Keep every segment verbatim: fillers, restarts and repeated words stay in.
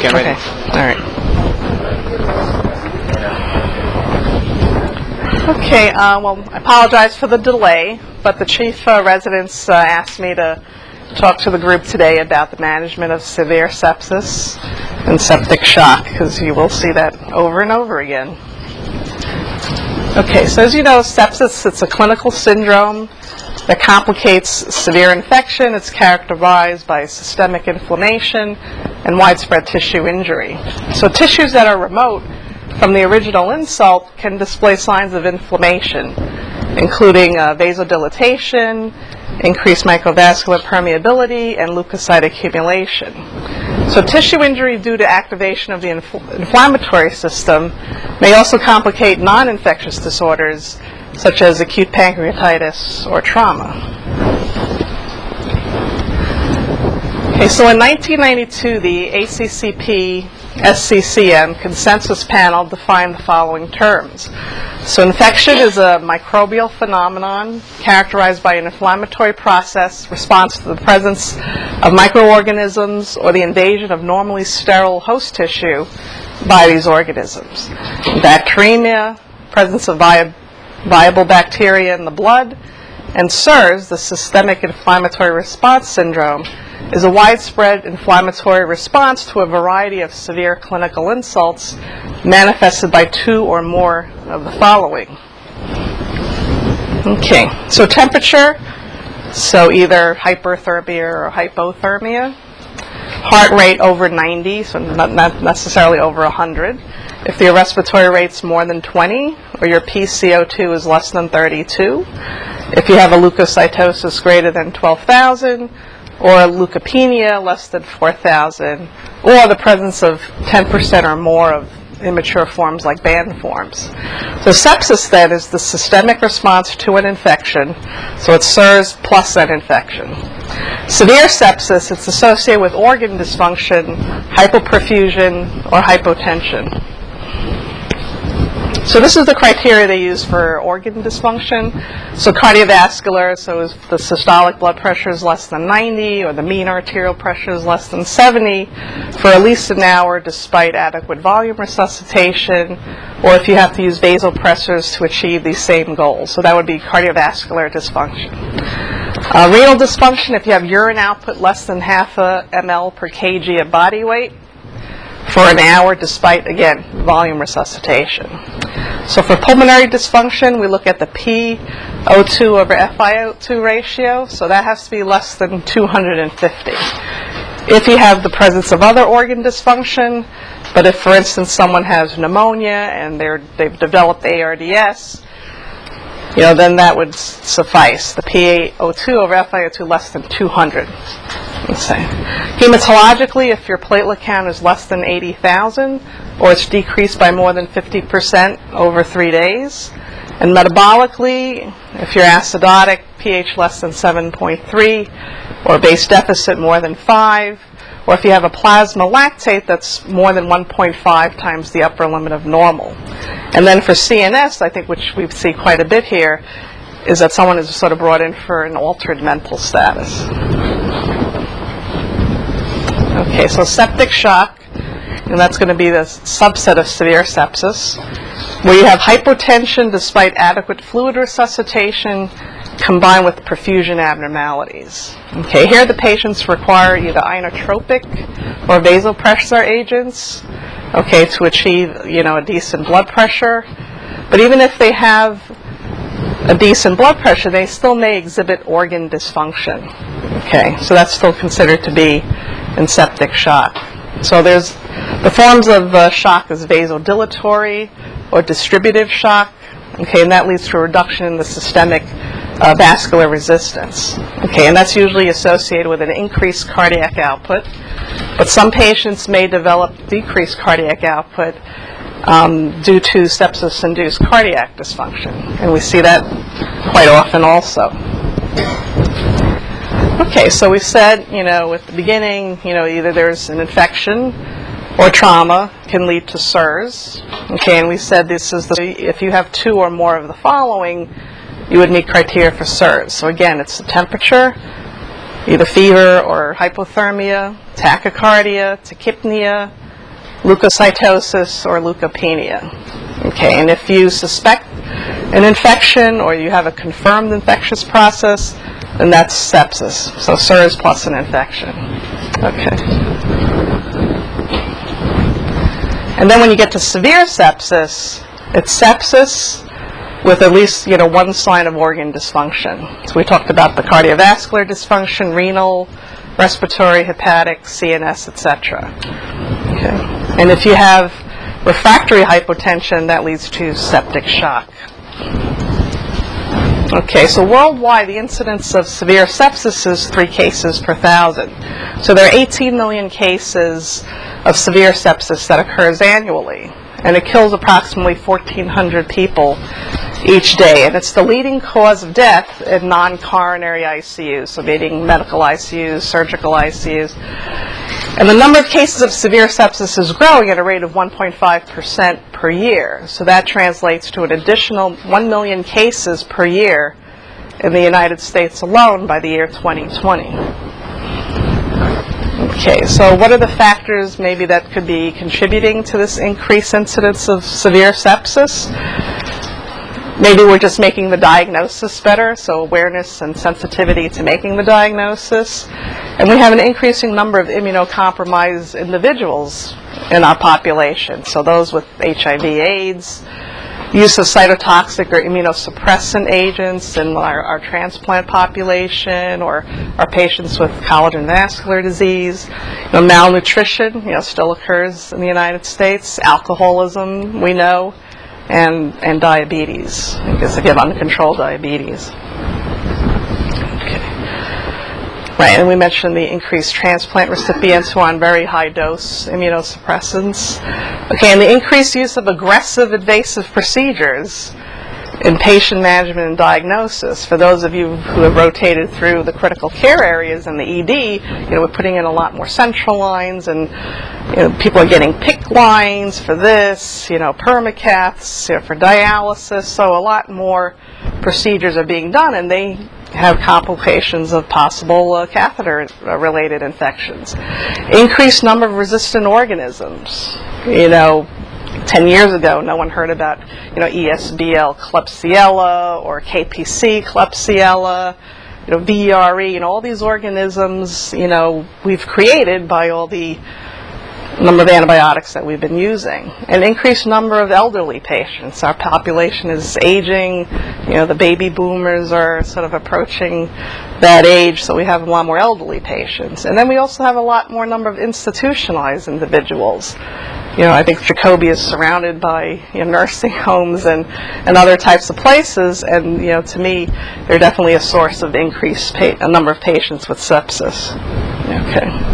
Get ready. Okay. All right. Okay, uh, well, I apologize for the delay, but the chief uh, residents uh, asked me to talk to the group today about the management of severe sepsis and septic shock, because you will see that over and over again. Okay, so as you know, sepsis, it's a clinical syndrome that complicates severe infection. It's characterized by systemic inflammation and widespread tissue injury. So tissues that are remote from the original insult can display signs of inflammation, including uh, vasodilatation, increased microvascular permeability, and leukocyte accumulation. So tissue injury due to activation of the infl- inflammatory system may also complicate non-infectious disorders such as acute pancreatitis or trauma. Okay, so in nineteen ninety-two, the A C C P S C C M consensus panel defined the following terms. So infection is a microbial phenomenon characterized by an inflammatory process response to the presence of microorganisms or the invasion of normally sterile host tissue by these organisms. Bacteremia, presence of vi- viable bacteria in the blood, and SIRS, the systemic inflammatory response syndrome, is a widespread inflammatory response to a variety of severe clinical insults manifested by two or more of the following. Okay, so temperature, so either hyperthermia or hypothermia. Heart rate over ninety, so not, not necessarily over one hundred. If your respiratory rate's more than twenty, or your P C O two is less than thirty-two. If you have a leukocytosis greater than twelve thousand, or leukopenia less than four thousand, or the presence of ten percent or more of immature forms like band forms. So sepsis then is the systemic response to an infection, so it's SIRS plus an infection. Severe sepsis, it's associated with organ dysfunction, hypoperfusion, or hypotension. So this is the criteria they use for organ dysfunction. So cardiovascular, so if the systolic blood pressure is less than ninety, or the mean arterial pressure is less than seventy, for at least an hour despite adequate volume resuscitation, or if you have to use vasopressors to achieve these same goals. So that would be cardiovascular dysfunction. Uh, renal dysfunction, if you have urine output less than half a ml per kg of body weight, for an hour despite, again, volume resuscitation. So for pulmonary dysfunction, we look at the P O two over F i O two ratio, so that has to be less than two hundred fifty. If you have the presence of other organ dysfunction, but if, for instance, someone has pneumonia and they're, they've developed A R D S, you know, then that would s- suffice. The P O two over F i O two less than two hundred. Let's say. Hematologically, if your platelet count is less than eighty thousand, or it's decreased by more than fifty percent over three days. And metabolically, if you're acidotic, pH less than seven point three, or base deficit more than five, or if you have a plasma lactate that's more than one point five times the upper limit of normal. And then for C N S, I think, which we see quite a bit here, is that someone is sort of brought in for an altered mental status. Okay, so septic shock, and that's going to be the subset of severe sepsis, where you have hypotension despite adequate fluid resuscitation combined with perfusion abnormalities. Okay, here the patients require either inotropic or vasopressor agents, okay, to achieve, you know, a decent blood pressure. But even if they have a decent blood pressure, they still may exhibit organ dysfunction. Okay, so that's still considered to be in septic shock. So there's the forms of uh, shock is vasodilatory or distributive shock. Okay, and that leads to a reduction in the systemic uh, vascular resistance. Okay, and that's usually associated with an increased cardiac output. But some patients may develop decreased cardiac output um, due to sepsis-induced cardiac dysfunction, and we see that quite often also. Okay, so we said, you know, at the beginning, you know, either there's an infection or trauma can lead to SIRS. Okay, and we said this is the, if you have two or more of the following, you would meet criteria for SIRS. So again, it's the temperature, either fever or hypothermia, tachycardia, tachypnea, leukocytosis, or leukopenia. Okay, and if you suspect an infection or you have a confirmed infectious process, then that's sepsis. So SIRS plus an infection. Okay. And then when you get to severe sepsis, it's sepsis with at least, you know, one sign of organ dysfunction. So we talked about the cardiovascular dysfunction, renal, respiratory, hepatic, C N S, et cetera. Okay. And if you have refractory hypotension, that leads to septic shock. Okay, so worldwide, the incidence of severe sepsis is three cases per thousand. So there are eighteen million cases of severe sepsis that occurs annually, and it kills approximately fourteen hundred people each day. And it's the leading cause of death in non-coronary I C Us, so meaning medical I C Us, surgical I C Us. And the number of cases of severe sepsis is growing at a rate of one point five percent per year. So that translates to an additional one million cases per year in the United States alone by the year twenty twenty. Okay, so what are the factors maybe that could be contributing to this increased incidence of severe sepsis? Maybe we're just making the diagnosis better, so awareness and sensitivity to making the diagnosis. And we have an increasing number of immunocompromised individuals in our population. So those with H I V AIDS, use of cytotoxic or immunosuppressant agents in our, our transplant population, or our patients with collagen vascular disease. You know, malnutrition, you know, still occurs in the United States. Alcoholism, we know. And, and diabetes, because if you have uncontrolled diabetes. Okay. Right, and we mentioned the increased transplant recipients who are on very high dose immunosuppressants. Okay, and the increased use of aggressive invasive procedures in patient management and diagnosis. For those of you who have rotated through the critical care areas and the E D, you know, we're putting in a lot more central lines, and you know, people are getting P I C C lines for this, you know, permacaths, you know, for dialysis. So a lot more procedures are being done, and they have complications of possible uh, catheter-related infections. Increased number of resistant organisms. You know, ten years ago, no one heard about, you know, E S B L Klebsiella or K P C Klebsiella, you know, V R E, and all these organisms, you know, we've created by all the number of antibiotics that we've been using. An increased number of elderly patients. Our population is aging. You know, the baby boomers are sort of approaching that age, so we have a lot more elderly patients. And then we also have a lot more number of institutionalized individuals. You know, I think Jacoby is surrounded by, you know, nursing homes and, and other types of places, and, you know, to me, they're definitely a source of increased pa- a number of patients with sepsis. Okay.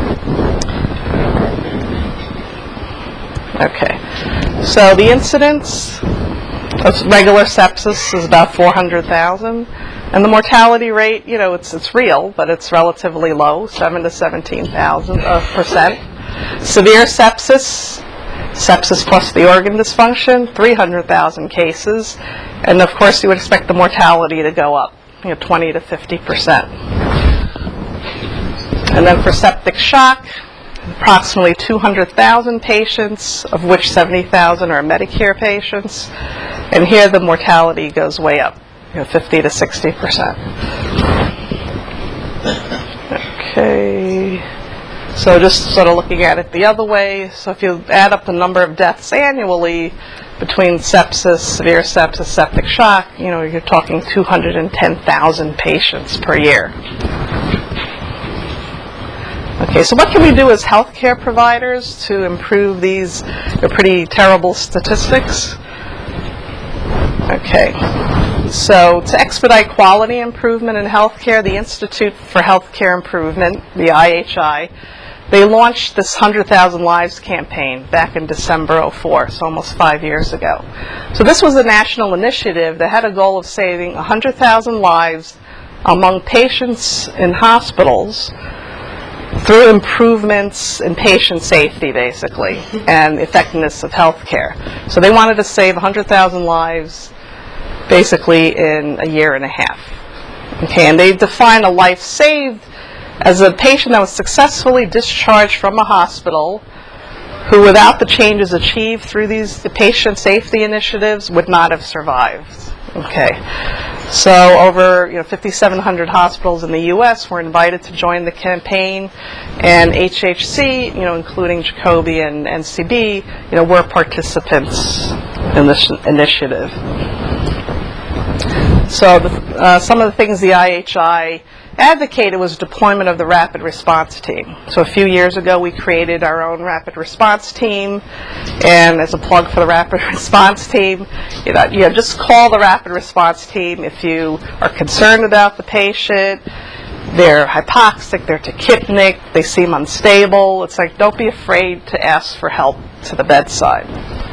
Okay. So the incidence of regular sepsis is about four hundred thousand, and the mortality rate, you know, it's it's real, but it's relatively low, seven to seventeen thousand uh, percent. Severe sepsis, sepsis plus the organ dysfunction, three hundred thousand cases, and of course you would expect the mortality to go up, you know, twenty to fifty percent. And then for septic shock, approximately two hundred thousand patients, of which seventy thousand are Medicare patients, and here the mortality goes way up, you know, fifty to sixty percent. Okay. So just sort of looking at it the other way, so if you add up the number of deaths annually between sepsis, severe sepsis, septic shock, you know, you're talking two hundred ten thousand patients per year. Okay, so what can we do as healthcare providers to improve these uh, pretty terrible statistics? Okay. So to expedite quality improvement in healthcare, the Institute for Healthcare Improvement, the I H I, they launched this one hundred thousand Lives campaign back in December oh four, so almost five years ago. So this was a national initiative that had a goal of saving one hundred thousand lives among patients in hospitals through improvements in patient safety, basically, and effectiveness of healthcare. So they wanted to save one hundred thousand lives basically in a year and a half. Okay, and they defined a life saved as a patient that was successfully discharged from a hospital who, without the changes achieved through these patient safety initiatives, would not have survived. Okay, so over you know, fifty-seven hundred hospitals in the U S were invited to join the campaign, and H H C, you know, including Jacobi and N C B, you know, were participants in this initiative. So the, uh, some of the things the I H I advocated was deployment of the rapid response team. So a few years ago we created our own rapid response team, and as a plug for the rapid response team, you know, you know, just call the rapid response team if you are concerned about the patient, they're hypoxic, they're tachypnic, they seem unstable. It's like, don't be afraid to ask for help to the bedside.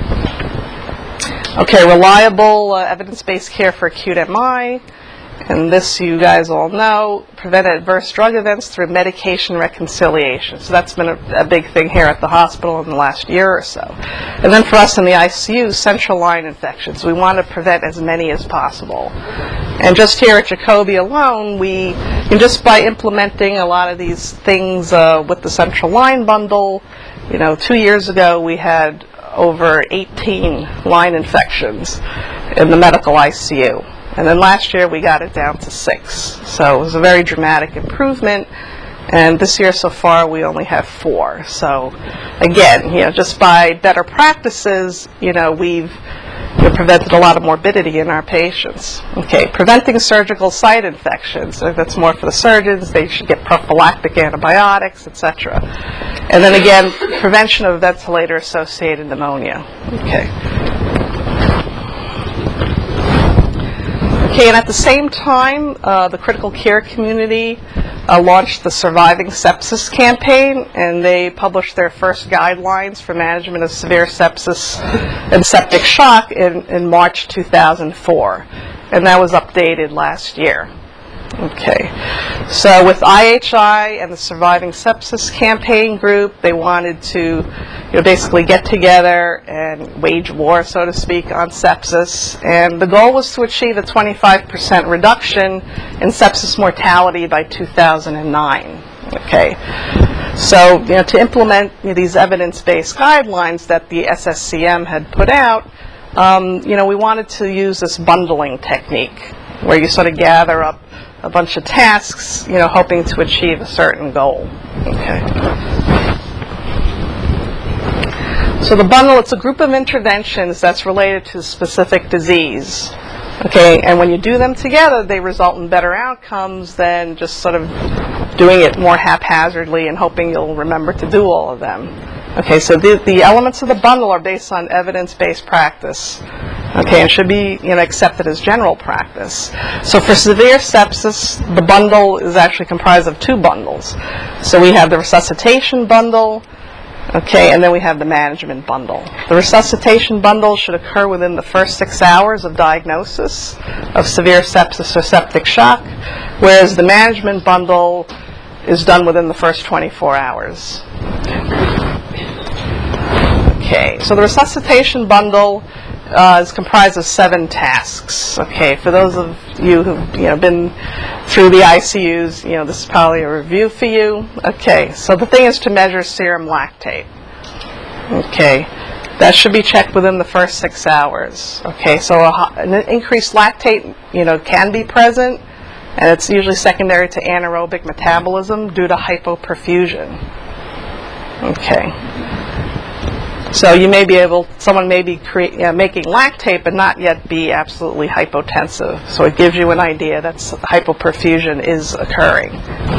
Okay, reliable uh, evidence-based care for acute M I. And this, you guys all know, prevent adverse drug events through medication reconciliation. So that's been a, a big thing here at the hospital in the last year or so. And then for us in the I C U, central line infections. We want to prevent as many as possible. And just here at Jacobi alone, we, and just by implementing a lot of these things uh, with the central line bundle, you know, two years ago we had over eighteen line infections in the medical I C U. And then last year we got it down to six. So it was a very dramatic improvement. And this year so far we only have four. So again, you know, just by better practices, you know, we've you know, prevented a lot of morbidity in our patients. Okay, preventing surgical site infections. So that's more for the surgeons. They should get prophylactic antibiotics, et cetera. And then again, prevention of ventilator-associated pneumonia. Okay. Okay, and at the same time, uh, the critical care community uh, launched the Surviving Sepsis campaign, and they published their first guidelines for management of severe sepsis and septic shock in, in March two thousand four, and that was updated last year. Okay, so with I H I and the Surviving Sepsis campaign group, they wanted to, you know, basically get together and wage war, so to speak, on sepsis. And the goal was to achieve a twenty-five percent reduction in sepsis mortality by two thousand nine. Okay, so you know, to implement you know, these evidence-based guidelines that the S S C M had put out, um, you know, we wanted to use this bundling technique, where you sort of gather up a bunch of tasks, you know, hoping to achieve a certain goal. Okay. So the bundle, it's a group of interventions that's related to a specific disease. Okay, and when you do them together, they result in better outcomes than just sort of doing it more haphazardly and hoping you'll remember to do all of them. Okay, so the, the elements of the bundle are based on evidence-based practice. Okay, and should be you know, accepted as general practice. So for severe sepsis, the bundle is actually comprised of two bundles. So we have the resuscitation bundle, okay, and then we have the management bundle. The resuscitation bundle should occur within the first six hours of diagnosis of severe sepsis or septic shock, whereas the management bundle is done within the first twenty-four hours. Okay, so the resuscitation bundle Uh, is comprised of seven tasks. Okay, for those of you who've you know been through the I C Us, you know this is probably a review for you. Okay, so the thing is to measure serum lactate. Okay, that should be checked within the first six hours. Okay, so a, an increased lactate, you know, can be present, and it's usually secondary to anaerobic metabolism due to hypoperfusion. Okay. So you may be able, someone may be cre- uh, making lactate but not yet be absolutely hypotensive. So it gives you an idea that hypoperfusion is occurring.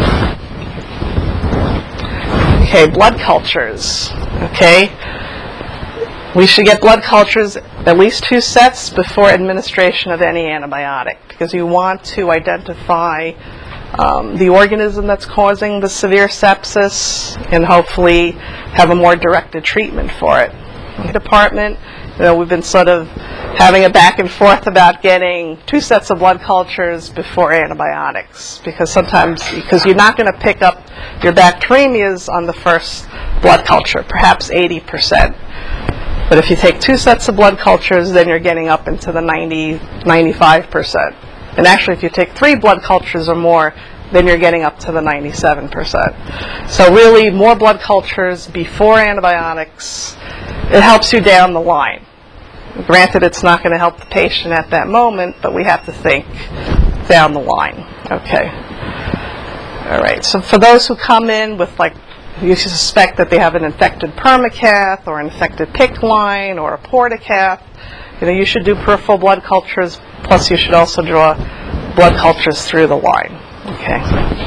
Okay, blood cultures. Okay, we should get blood cultures at least two sets before administration of any antibiotic, because you want to identify Um, the organism that's causing the severe sepsis and hopefully have a more directed treatment for it. In the department, you know, we've been sort of having a back and forth about getting two sets of blood cultures before antibiotics, because sometimes, because you're not going to pick up your bacteremias on the first blood culture, perhaps eighty percent. But if you take two sets of blood cultures, then you're getting up into the ninety, ninety-five percent. And actually, if you take three blood cultures or more, then you're getting up to the ninety-seven percent. So really, more blood cultures before antibiotics, it helps you down the line. Granted, it's not going to help the patient at that moment, but we have to think down the line. Okay. All right. So for those who come in with, like, you suspect that they have an infected permacath or an infected PICC line or a portacath, you know, you should do peripheral blood cultures, plus you should also draw blood cultures through the line. Okay.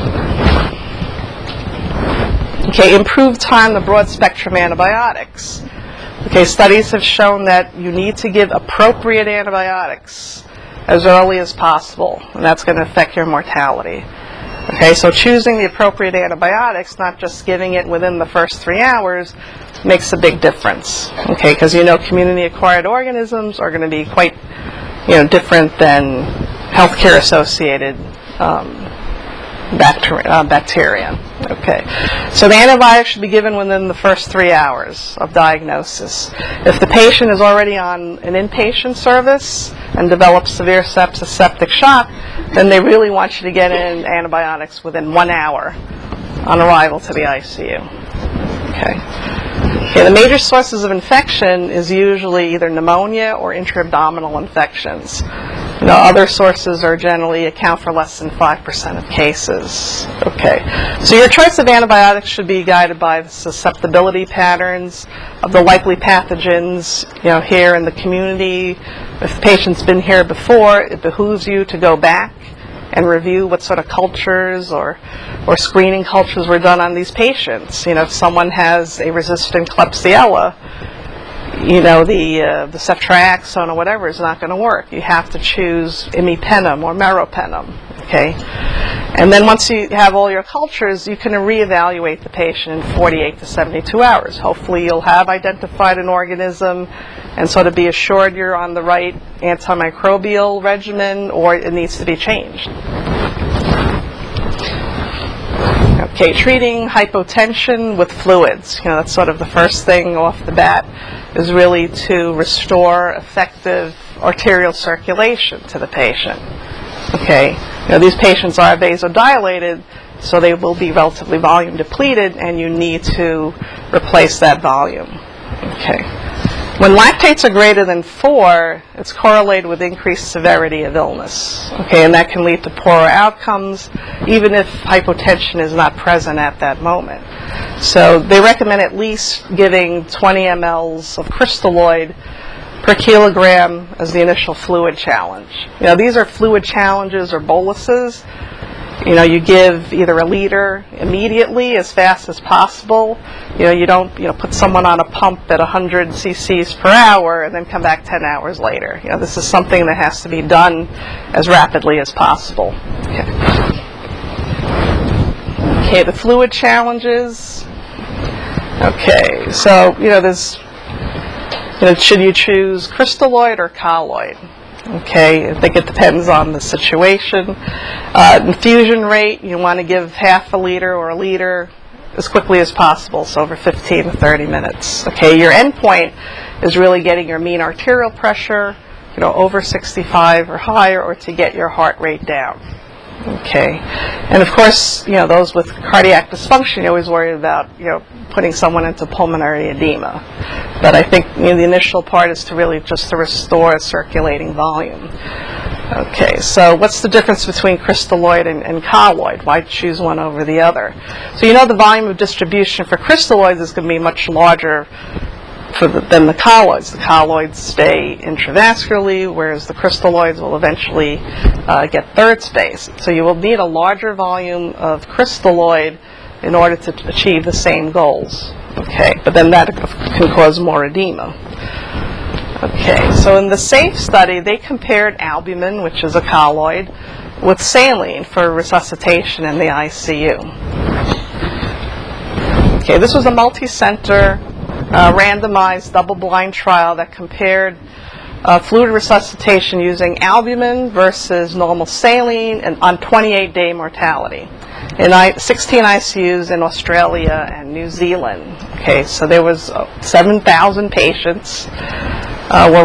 Okay, improved time to broad-spectrum antibiotics. Okay, studies have shown that you need to give appropriate antibiotics as early as possible, and that's going to affect your mortality. Okay, so choosing the appropriate antibiotics, not just giving it within the first three hours, makes a big difference. Okay, because you know community-acquired organisms are going to be quite, you know, different than healthcare-associated um, bacteria, uh, bacteria. Okay, so the antibiotic should be given within the first three hours of diagnosis. If the patient is already on an inpatient service and develops severe sepsis, septic shock, then they really want you to get in antibiotics within one hour on arrival to the I C U. Okay. Okay, the major sources of infection is usually either pneumonia or intra-abdominal infections. You know, other sources are generally account for less than five percent of cases. Okay, so your choice of antibiotics should be guided by the susceptibility patterns of the likely pathogens, you know, here in the community. If the patient's been here before, it behooves you to go back and review what sort of cultures or or screening cultures were done on these patients. You know, if someone has a resistant Klebsiella, you know, the uh, the ceftriaxone or whatever is not going to work. You have to choose imipenem or meropenem, okay? And then once you have all your cultures, you can reevaluate the patient in forty-eight to seventy-two hours. Hopefully you'll have identified an organism and sort of be assured you're on the right antimicrobial regimen, or it needs to be changed. Okay, treating hypotension with fluids. You know, that's sort of the first thing off the bat, is really to restore effective arterial circulation to the patient. Okay, you know, these patients are vasodilated, so they will be relatively volume depleted, and you need to replace that volume. Okay. When lactates are greater than four, it's correlated with increased severity of illness. Okay, and that can lead to poorer outcomes, even if hypotension is not present at that moment. So they recommend at least giving twenty milliliters of crystalloid per kilogram as the initial fluid challenge. You know, these are fluid challenges or boluses. You know, you give either a liter immediately as fast as possible. You know, you don't, you know, put someone on a pump at one hundred cc's per hour and then come back ten hours later. You know, this is something that has to be done as rapidly as possible. Okay, okay, the fluid challenges. Okay, so, you know, there's, you know, should you choose crystalloid or colloid? Okay, I think it depends on the situation. Uh, infusion rate, you want to give half a liter or a liter as quickly as possible, so over fifteen to thirty minutes. Okay, your endpoint is really getting your mean arterial pressure, you know, over sixty-five or higher, or to get your heart rate down. Okay, and of course, you know, those with cardiac dysfunction, you're always worried about, you know, putting someone into pulmonary edema. But I think, you know, the initial part is to really just to restore circulating volume. Okay, so what's the difference between crystalloid and, and colloid? Why choose one over the other? So you know the volume of distribution for crystalloids is going to be much larger for the, than the colloids. The colloids stay intravascularly, whereas the crystalloids will eventually uh, get third space. So you will need a larger volume of crystalloid in order to achieve the same goals. Okay, but then that can cause more edema. Okay, so in the SAFE study, they compared albumin, which is a colloid, with saline for resuscitation in the I C U. Okay, this was a multi-center, uh, randomized, double-blind trial that compared uh, fluid resuscitation using albumin versus normal saline and on twenty-eight day mortality in I- sixteen I C Us in Australia and New Zealand. Okay, so there was uh, seven thousand patients uh, were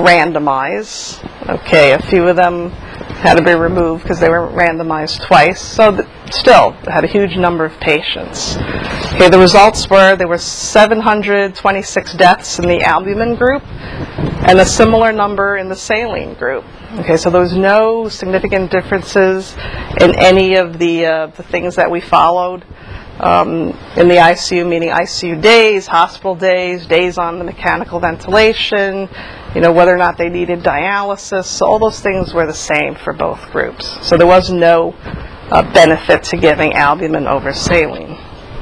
randomized. Okay, a few of them had to be removed because they were randomized twice. So th- still had a huge number of patients. Okay, the results were there were seven hundred twenty-six deaths in the albumin group and a similar number in the saline group. Okay, so there was no significant differences in any of the uh, the things that we followed um, in the I C U, meaning I C U days, hospital days, days on the mechanical ventilation, you know, whether or not they needed dialysis. So all those things were the same for both groups. So there was no uh, benefit to giving albumin over saline.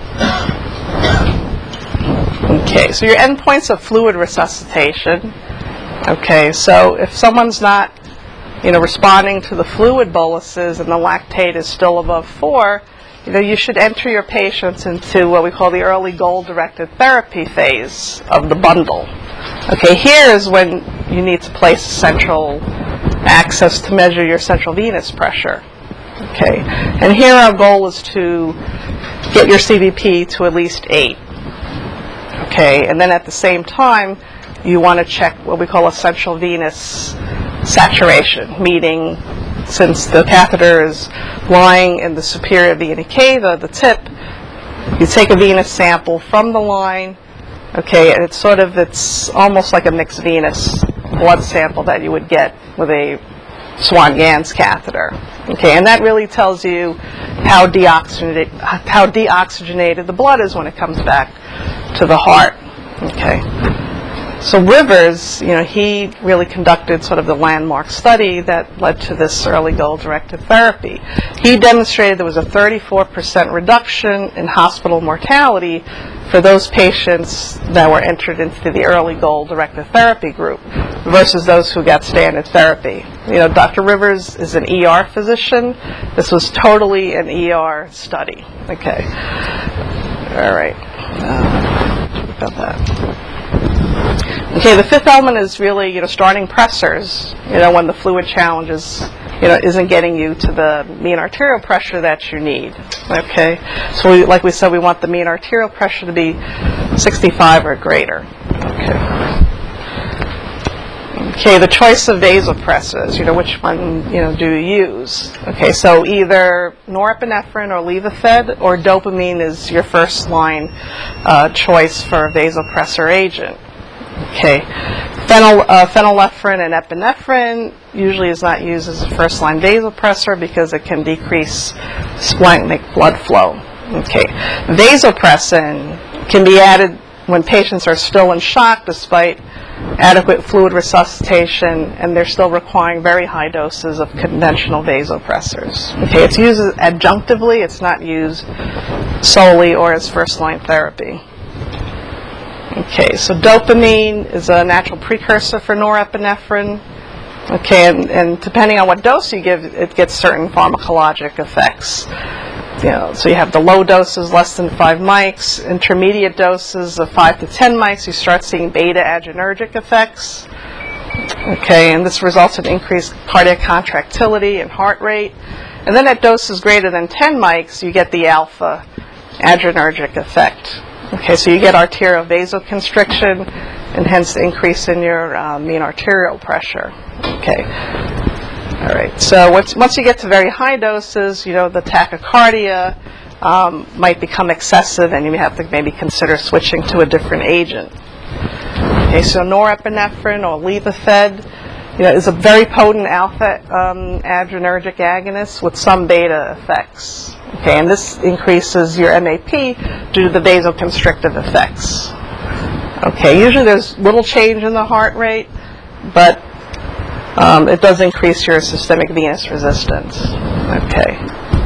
Okay, so your endpoints of fluid resuscitation. Okay, so if someone's not, you know, responding to the fluid boluses and the lactate is still above four, you know, you should enter your patients into what we call the early goal-directed therapy phase of the bundle. Okay, here is when you need to place central access to measure your central venous pressure. Okay, and here our goal is to get your C V P to at least eight. Okay, and then at the same time, you want to check what we call a central venous saturation, meaning since the catheter is lying in the superior vena cava, the tip, you take a venous sample from the line, okay, and it's sort of, it's almost like a mixed venous blood sample that you would get with a Swan-Ganz catheter. Okay, and that really tells you how deoxygenated, how deoxygenated the blood is when it comes back to the heart. Okay. So Rivers, you know, he really conducted sort of the landmark study that led to this early goal-directed therapy. He demonstrated there was a thirty-four percent reduction in hospital mortality for those patients that were entered into the early goal-directed therapy group versus those who got standard therapy. You know, Doctor Rivers is an E R physician. This was totally an E R study. Okay. All right. Uh, about that. Okay, the fifth element is really, you know, starting pressors, you know, when the fluid challenge is, you know, isn't getting you to the mean arterial pressure that you need. Okay, so we, like we said, we want the mean arterial pressure to be sixty-five or greater. Okay. Okay, the choice of vasopressors, you know, which one, you know, do you use? Okay, so either norepinephrine or Levophed or dopamine is your first line uh, choice for a vasopressor agent. Okay, Phenyl, uh, phenylephrine and epinephrine usually is not used as a first-line vasopressor because it can decrease splenic blood flow. Okay, vasopressin can be added when patients are still in shock despite adequate fluid resuscitation and they're still requiring very high doses of conventional vasopressors. Okay, it's used adjunctively, it's not used solely or as first-line therapy. Okay, so dopamine is a natural precursor for norepinephrine. Okay, and, and depending on what dose you give, it gets certain pharmacologic effects. You know, so you have the low doses, less than five mics, intermediate doses of five to ten mics, you start seeing beta adrenergic effects. Okay, and this results in increased cardiac contractility and heart rate. And then at doses greater than ten mics, you get the alpha adrenergic effect. Okay, so you get arterial vasoconstriction and hence increase in your uh, mean arterial pressure. Okay. All right. So once, once you get to very high doses, you know, the tachycardia um, might become excessive and you may have to maybe consider switching to a different agent. Okay, so norepinephrine or Levophed, you know, is a very potent alpha um, adrenergic agonist with some beta effects. Okay, and this increases your M A P due to the vasoconstrictive effects. Okay, usually there's little change in the heart rate, but um, it does increase your systemic venous resistance. Okay.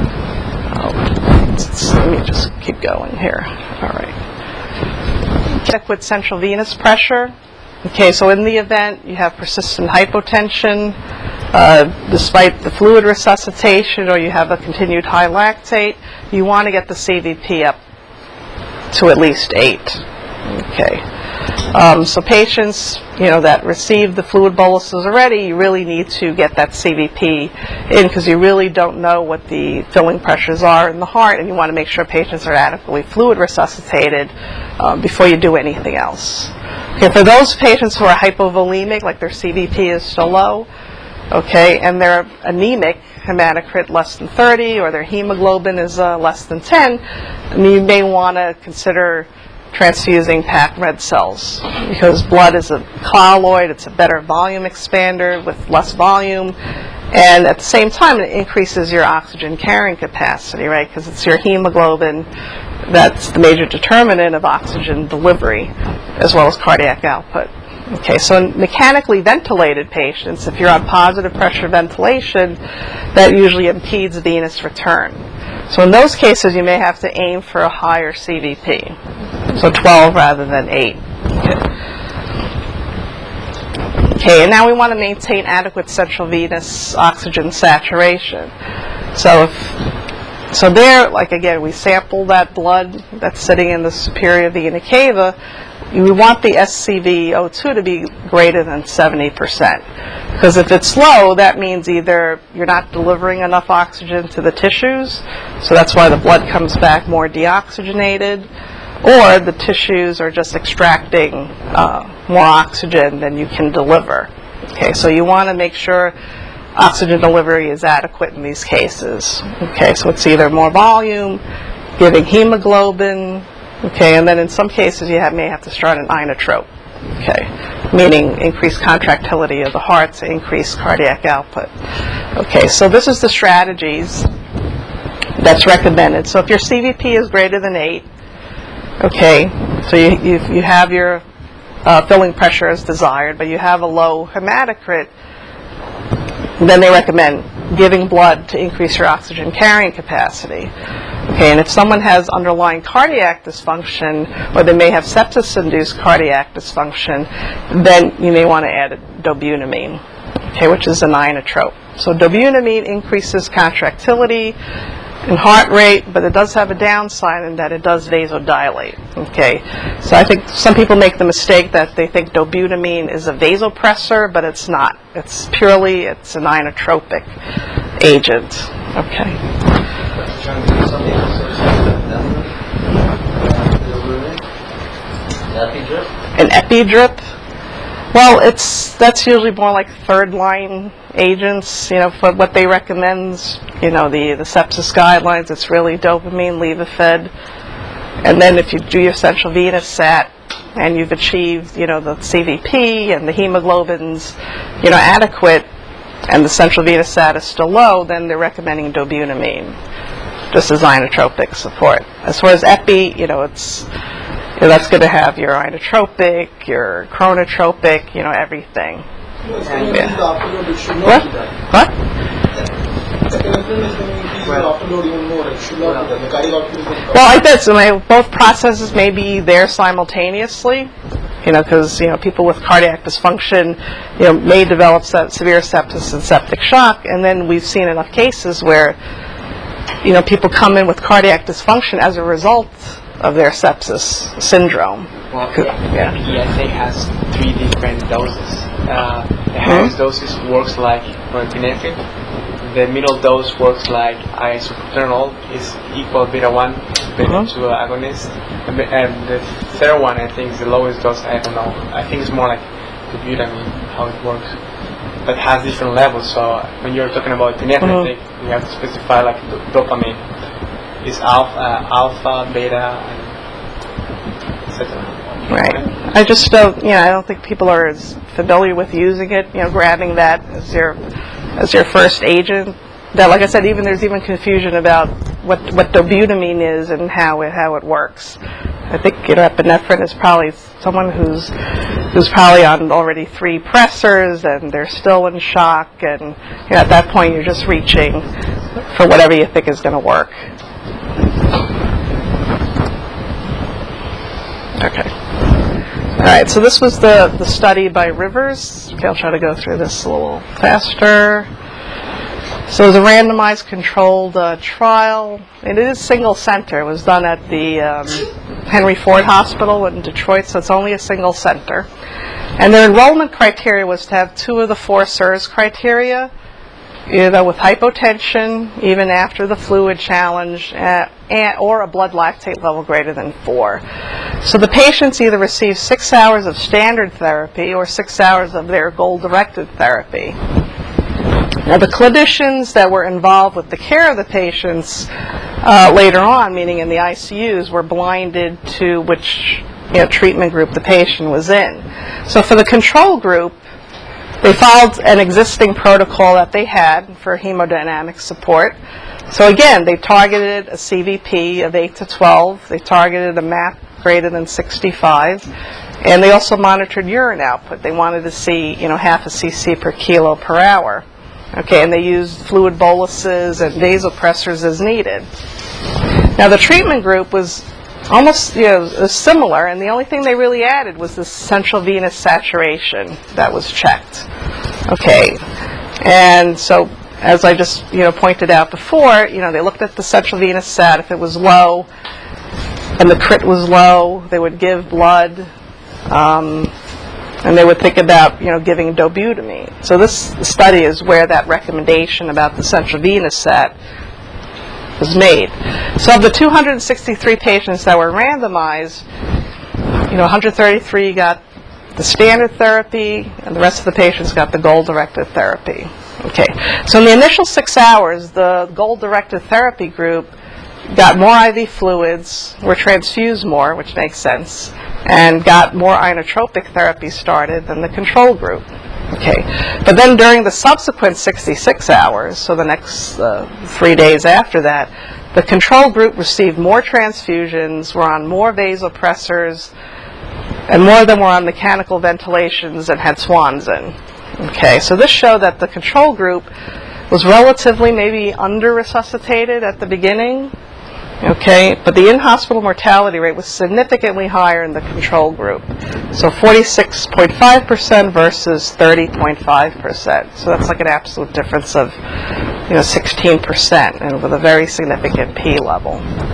Oh, let's, let me just keep going here. All right. Check with central venous pressure. Okay, so in the event you have persistent hypotension, uh, despite the fluid resuscitation, or you have a continued high lactate, you want to get the C V P up to at least eight. Okay. Um, so patients, you know, that receive the fluid boluses already, you really need to get that C V P in because you really don't know what the filling pressures are in the heart, and you want to make sure patients are adequately fluid resuscitated um, before you do anything else. Okay, for those patients who are hypovolemic, like their C V P is so low, okay, and they're anemic, hematocrit less than thirty or their hemoglobin is uh, less than ten, you may want to consider transfusing packed red cells, because blood is a colloid, it's a better volume expander with less volume, and at the same time it increases your oxygen carrying capacity, right, because it's your hemoglobin that's the major determinant of oxygen delivery as well as cardiac output. Okay, so in mechanically ventilated patients, if you're on positive pressure ventilation, that usually impedes venous return. So in those cases, you may have to aim for a higher C V P, so twelve rather than eight. Okay, and now we want to maintain adequate central venous oxygen saturation. So if, so there, like again, we sample that blood that's sitting in the superior vena cava. We want the S C V O two to be greater than seventy percent. Because if it's low, that means either you're not delivering enough oxygen to the tissues, so that's why the blood comes back more deoxygenated, or the tissues are just extracting uh, more oxygen than you can deliver. Okay, so you want to make sure oxygen delivery is adequate in these cases. Okay, so it's either more volume, giving hemoglobin, okay, and then in some cases you have, may have to start an inotrope, okay, meaning increased contractility of the heart to increase cardiac output. Okay, so this is the strategies that's recommended. So if your C V P is greater than eight, okay, so you, you, you have your uh, filling pressure as desired, but you have a low hematocrit, then they recommend giving blood to increase your oxygen carrying capacity. Okay, and if someone has underlying cardiac dysfunction, or they may have sepsis-induced cardiac dysfunction, then you may want to add dobutamine, okay, which is an inotrope. So dobutamine increases contractility and heart rate, but it does have a downside in that it does vasodilate. Okay, so I think some people make the mistake that they think dobutamine is a vasopressor, but it's not. It's purely, it's an inotropic agent. Okay. An epidrip? Well, it's that's usually more like third line agents. You know, for what they recommend, you know, the the sepsis guidelines, it's really dopamine, Levophed, and then if you do your central venous sat and you've achieved, you know, the C V P and the hemoglobin's, you know, adequate, and the central venous sat is still low, then they're recommending dobutamine, just as inotropic support. As far as epi, you know, it's you know, that's going to have your inotropic, your chronotropic, you know, everything. Yeah. What? What? Well, like this, I mean, both processes may be there simultaneously. You know, because you know people with cardiac dysfunction, you know, may develop se- severe sepsis and septic shock, and then we've seen enough cases where, you know, people come in with cardiac dysfunction as a result of their sepsis syndrome. Well, yeah. E S A has three different doses. Uh, the highest mm-hmm. dosage works like norepinephrine. The middle dose works like isoproterenol, is equal beta one, beta mm-hmm. two agonist. And the, and the third one, I think, is the lowest dose. I don't know. I think it's more like dobutamine, how it works. But it has different levels. So when you're talking about epinephrine, mm-hmm. you have to specify like do- dopamine. Is alpha, uh, alpha, beta, and et cetera. Right. I just don't, you know, I don't think people are as familiar with using it. You know, grabbing that as your as your first agent. That, like I said, even there's even confusion about what what dobutamine is and how it how it works. I think, you know, epinephrine is probably someone who's who's probably on already three pressors and they're still in shock, and you know, at that point you're just reaching for whatever you think is going to work. Okay. All right, so this was the, the study by Rivers. Okay, I'll try to go through this a little faster. So it was a randomized controlled uh, trial. It is single center. It was done at the um, Henry Ford Hospital in Detroit, so it's only a single center. And their enrollment criteria was to have two of the four S I R S criteria, either with hypotension, even after the fluid challenge, uh, and, or a blood lactate level greater than four. So the patients either received six hours of standard therapy or six hours of their goal-directed therapy. Now, the clinicians that were involved with the care of the patients uh, later on, meaning in the I C Us, were blinded to which you know, treatment group the patient was in. So for the control group, they followed an existing protocol that they had for hemodynamic support. So again, they targeted a C V P of eight to twelve. They targeted a M A P greater than sixty-five. And they also monitored urine output. They wanted to see, you know, half a cc per kilo per hour. Okay, and they used fluid boluses and vasopressors as needed. Now, the treatment group was almost, you know, similar, and the only thing they really added was the central venous saturation that was checked. Okay, and so as I just, you know, pointed out before, you know, they looked at the central venous sat. If it was low and the crit was low, they would give blood. Um, and they would think about, you know, giving dobutamine. So this study is where that recommendation about the central venous sat was made. So of the two hundred sixty-three patients that were randomized, you know, one hundred thirty-three got the standard therapy, and the rest of the patients got the goal-directed therapy. Okay. So in the initial six hours, the goal-directed therapy group got more I V fluids, were transfused more, which makes sense, and got more inotropic therapy started than the control group. Okay, but then during the subsequent sixty-six hours, so the next uh, three days after that, the control group received more transfusions, were on more vasopressors, and more of them were on mechanical ventilations and had swans in. Okay, so this showed that the control group was relatively maybe under-resuscitated at the beginning. Okay, but the in-hospital mortality rate was significantly higher in the control group. So forty-six point five percent versus thirty point five percent. So that's like an absolute difference of, you know, sixteen percent, and with a very significant P level.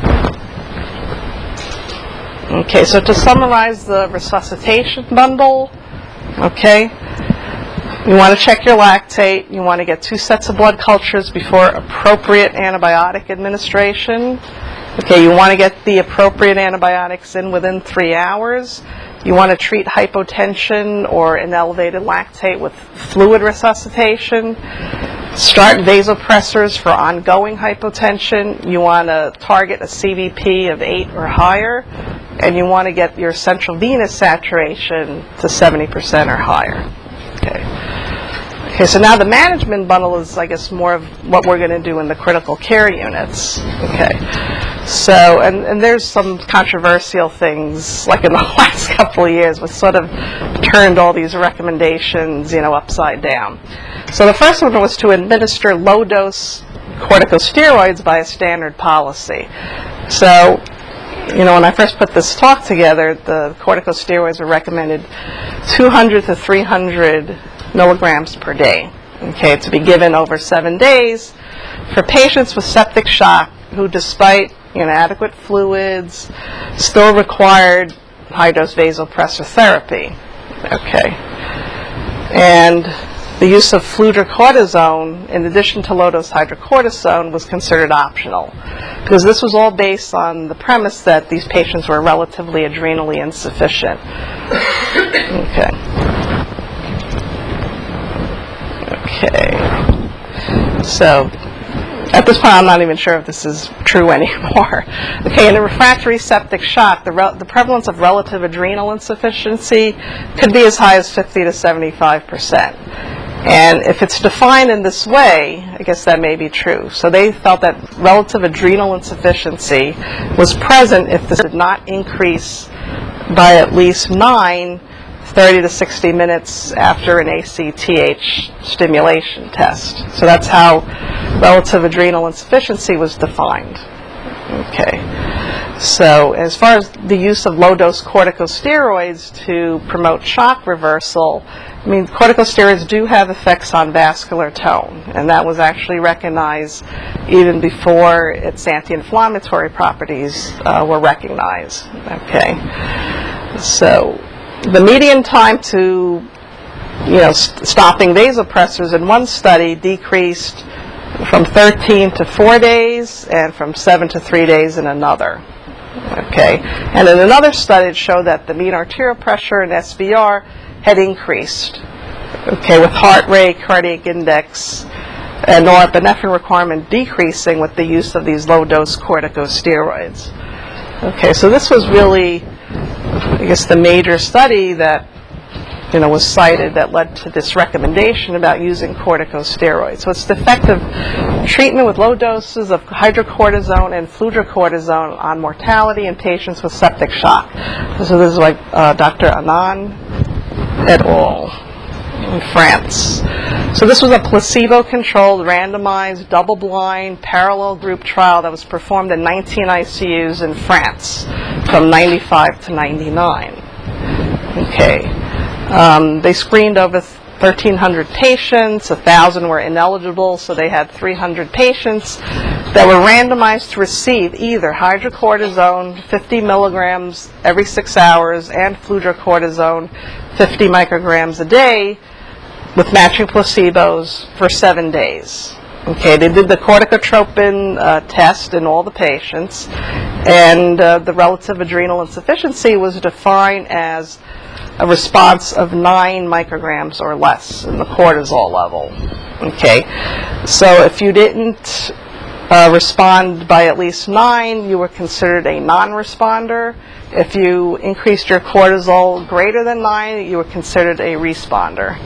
Okay, so to summarize the resuscitation bundle, okay, you want to check your lactate. You want to get two sets of blood cultures before appropriate antibiotic administration. Okay, you want to get the appropriate antibiotics in within three hours. You want to treat hypotension or an elevated lactate with fluid resuscitation. Start vasopressors for ongoing hypotension. You want to target a C V P of eight or higher. And you want to get your central venous saturation to seventy percent or higher. Okay. Okay, so now the management bundle is, I guess, more of what we're going to do in the critical care units. Okay, so, and, and there's some controversial things, like in the last couple of years, which sort of turned all these recommendations, you know, upside down. So the first one was to administer low-dose corticosteroids by a standard policy. So, you know, when I first put this talk together, the corticosteroids were recommended two hundred to three hundred milligrams per day, okay, to be given over seven days for patients with septic shock who, despite inadequate fluids, still required high-dose vasopressor therapy. Okay, and the use of fludrocortisone in addition to low-dose hydrocortisone was considered optional, because this was all based on the premise that these patients were relatively adrenally insufficient. Okay. Okay, so at this point I'm not even sure if this is true anymore. Okay, in a refractory septic shock, the, re- the prevalence of relative adrenal insufficiency could be as high as fifty to seventy-five percent. And if it's defined in this way, I guess that may be true. So they felt that relative adrenal insufficiency was present if this did not increase by at least nine thirty to sixty minutes after an A C T H stimulation test. So that's how relative adrenal insufficiency was defined. Okay. So as far as the use of low-dose corticosteroids to promote shock reversal, I mean, corticosteroids do have effects on vascular tone, and that was actually recognized even before its anti-inflammatory properties uh, were recognized. Okay. So the median time to, you know, st- stopping vasopressors in one study decreased from thirteen to four days and from seven to three days in another. Okay, and in another study it showed that the mean arterial pressure and S V R had increased. Okay, with heart rate, cardiac index, and norepinephrine requirement decreasing with the use of these low-dose corticosteroids. Okay, so this was really, I guess, the major study that, you know, was cited that led to this recommendation about using corticosteroids. So it's the effective treatment with low doses of hydrocortisone and fludrocortisone on mortality in patients with septic shock. So this is like uh, Doctor Anand et al. In France. So this was a placebo-controlled, randomized, double-blind, parallel group trial that was performed in nineteen I C Us in France from ninety-five to ninety-nine. Okay. Um, they screened over thirteen hundred patients, one thousand were ineligible, so they had three hundred patients that were randomized to receive either hydrocortisone, fifty milligrams every six hours, and fludrocortisone, fifty micrograms a day, with matching placebos for seven days. Okay, they did the corticotropin uh, test in all the patients, and uh, the relative adrenal insufficiency was defined as a response of nine micrograms or less in the cortisol level. Okay, so if you didn't uh, respond by at least nine, you were considered a non-responder. If you increased your cortisol greater than nine, you were considered a responder.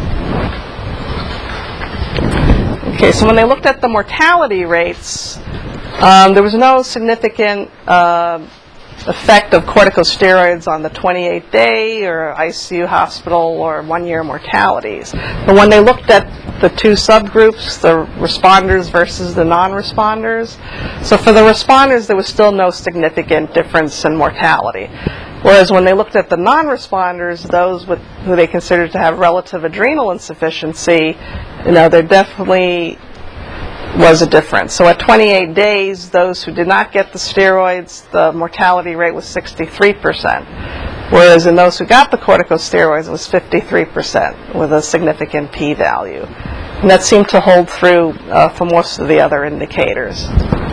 Okay, so when they looked at the mortality rates, um, there was no significant uh, effect of corticosteroids on the twenty-eight day or I C U hospital or one-year mortalities. But when they looked at the two subgroups, the responders versus the non-responders, so for the responders there was still no significant difference in mortality. Whereas when they looked at the non-responders, those with who they considered to have relative adrenal insufficiency, you know, there definitely was a difference. So at twenty-eight days, those who did not get the steroids, the mortality rate was sixty-three percent. Whereas in those who got the corticosteroids, it was fifty-three percent with a significant p-value. And that seemed to hold through uh, for most of the other indicators.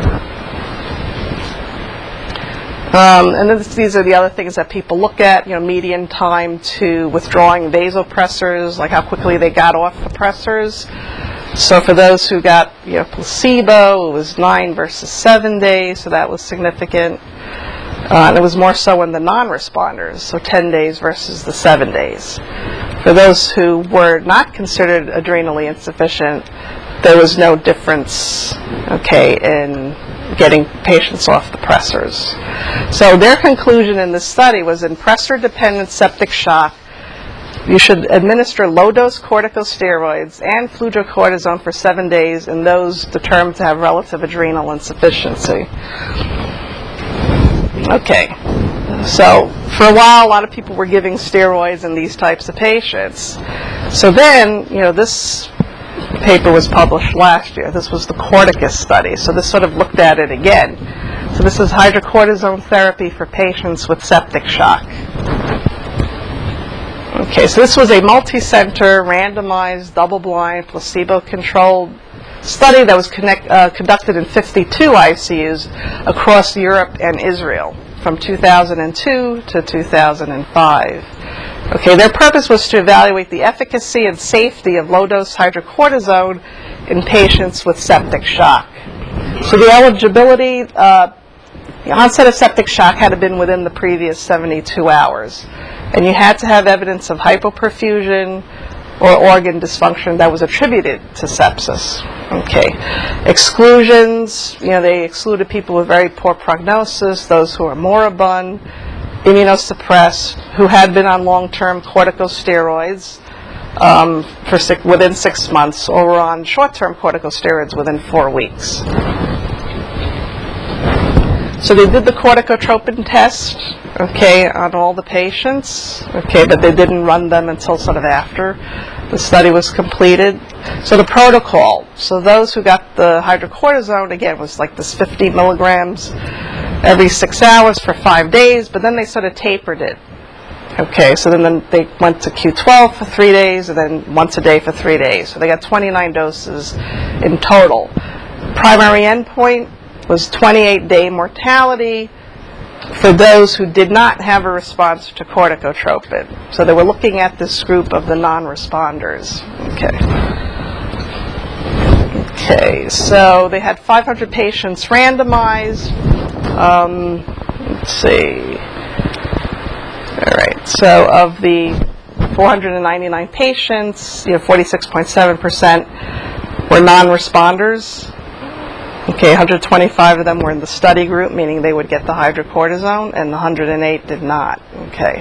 Um, and this, these are the other things that people look at, you know, median time to withdrawing vasopressors, like how quickly they got off the pressors. So for those who got, you know, placebo, it was nine versus seven days, so that was significant. Uh, and it was more so in the non-responders, so ten days versus the seven days. For those who were not considered adrenally insufficient, there was no difference, okay, in getting patients off the pressors. So their conclusion in this study was in pressor-dependent septic shock, you should administer low-dose corticosteroids and fludrocortisone for seven days in those determined to have relative adrenal insufficiency. Okay, so for a while, a lot of people were giving steroids in these types of patients. So then, you know, this paper was published last year. This was the Corticus study. So this sort of looked at it again. So this is hydrocortisone therapy for patients with septic shock. Okay, so this was a multi-center, randomized, double-blind, placebo-controlled study that was connect, uh, conducted in fifty-two I C Us across Europe and Israel from two thousand two to two thousand five. Okay, their purpose was to evaluate the efficacy and safety of low-dose hydrocortisone in patients with septic shock. So the eligibility, uh, the onset of septic shock had to have been within the previous seventy-two hours. And you had to have evidence of hypoperfusion or organ dysfunction that was attributed to sepsis. Okay. Exclusions, you know, they excluded people with very poor prognosis, those who are moribund, immunosuppressed, who had been on long-term corticosteroids um, for six, within six months, or were on short-term corticosteroids within four weeks. So they did the corticotropin test, okay, on all the patients, okay, but they didn't run them until sort of after the study was completed. So the protocol, so those who got the hydrocortisone, again, was like this fifty milligrams every six hours for five days, but then they sort of tapered it. Okay, so then, then they went to Q twelve for three days, and then once a day for three days. So they got twenty-nine doses in total. Primary endpoint was twenty-eight day mortality for those who did not have a response to corticotropin. So they were looking at this group of the non-responders. Okay. Okay, so they had five hundred patients randomized. Um, let's see. All right, so of the four hundred ninety-nine patients, you know, forty-six point seven percent were non-responders. Okay, one hundred twenty-five of them were in the study group, meaning they would get the hydrocortisone, and one hundred eight did not. Okay.